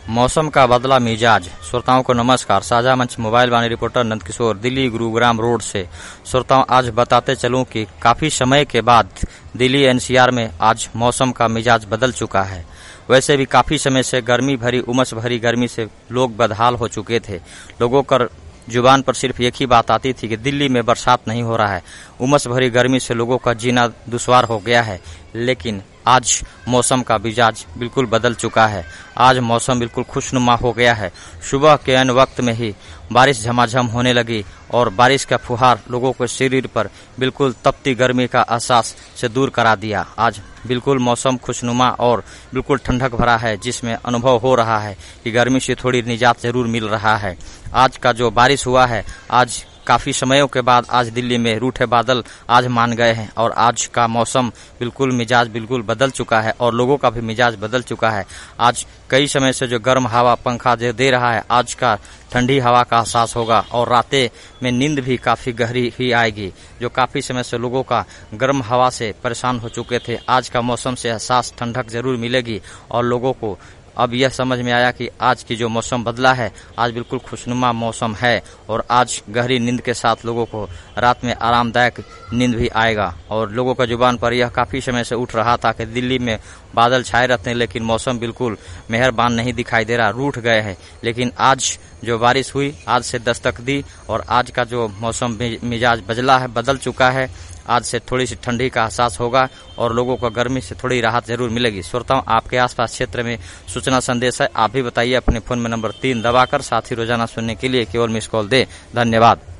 मौसम का बदला मिजाज। श्रोताओं को नमस्कार। साझा मंच mobile Vani reporter Nandkishor, Delhi Gurugram road से। श्रोताओं, आज बताते चलूं कि काफी समय के बाद दिल्ली एनसीआर में आज मौसम का मिजाज बदल चुका है। वैसे भी काफी समय से गर्मी भरी, उमस भरी गर्मी से लोग बदहाल हो चुके थे। लोगों का जुबान पर सिर्फ एक ही बात आती थी कि दिल्ली में बरसात नहीं हो रहा है। उमस भरी गर्मी से लोगों का जीना दुश्वार हो गया है। लेकिन आज मौसम का मिजाज बिल्कुल बदल चुका है। आज मौसम बिल्कुल खुशनुमा हो गया है। सुबह के अन्य वक्त में ही बारिश झमाझम होने लगी और बारिश का फुहार लोगों के शरीर पर बिल्कुल तपती गर्मी का एहसास से दूर करा दिया। आज बिल्कुल मौसम खुशनुमा और बिल्कुल ठंडक भरा है, जिसमें अनुभव हो रहा है कि गर्मी से थोड़ी निजात जरूर मिल रहा है। आज का जो बारिश हुआ है, आज काफी समयों के बाद आज दिल्ली में रूठे बादल आज मान गए हैं और आज का मौसम बिल्कुल मिजाज बिल्कुल बदल चुका है और लोगों का भी मिजाज बदल चुका है। आज कई समय से जो गर्म हवा पंखा जो दे रहा है, आज का ठंडी हवा का एहसास होगा और रातें में नींद भी काफी गहरी ही आएगी। जो काफी समय से लोगों का गर्म हवा से परेशान हो चुके थे, आज का मौसम से एहसास ठंडक जरूर मिलेगी और लोगों को अब यह समझ में आया कि आज की जो मौसम बदला है, आज बिल्कुल खुशनुमा मौसम है और आज गहरी नींद के साथ लोगों को रात में आरामदायक नींद भी आएगा। और लोगों का जुबान पर यह काफी समय से उठ रहा था कि दिल्ली में बादल छाए रहते हैं, लेकिन मौसम बिल्कुल मेहरबान नहीं दिखाई दे रहा, रूठ गए हैं। लेकिन आज जो बारिश हुई, आज से दस्तक दी और आज का जो मौसम मिजाज बदल चुका है। आज से थोड़ी सी ठंडी का एहसास होगा और लोगों को गर्मी से थोड़ी राहत जरूर मिलेगी। श्रोताओं, आपके आसपास क्षेत्र में सूचना संदेश है, आप भी बताइए अपने फोन में नंबर 3 दबाकर। साथ ही रोजाना सुनने के लिए केवल मिस कॉल दे। धन्यवाद।